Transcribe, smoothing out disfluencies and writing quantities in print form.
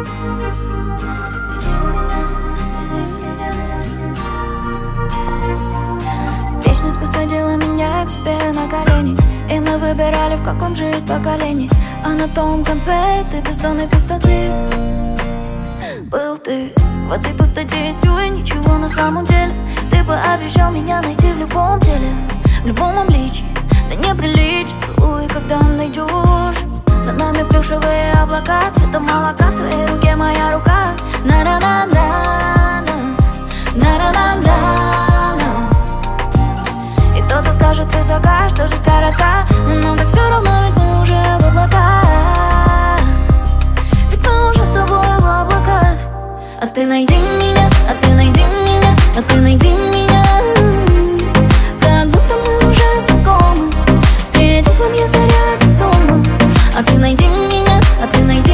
Вечность посадила меня к себе на колени, и мы выбирали, в каком жить поколении. А на том конце ты бездонной пустоты был ты. В этой пустоте есть увы, ничего на самом деле. Ты бы обещал меня найти в любом теле, в любом обличии. Да неприлично, целуй, когда найдешь. За нами плюшевые облака, цвета молока, в твоей руке моя рука. На-на-на-на-на, на-на-на-на-на. И кто-то скажет свысока, что жизнь коротка, но нам так все равно, ведь мы уже в облаках. Ведь мы уже с тобой в облаках. А ты найди меня, а ты найди меня, а ты найди меня. Как будто мы уже знакомы, встретим в подъезде рядом с домом. А ты найди меня, а ты найди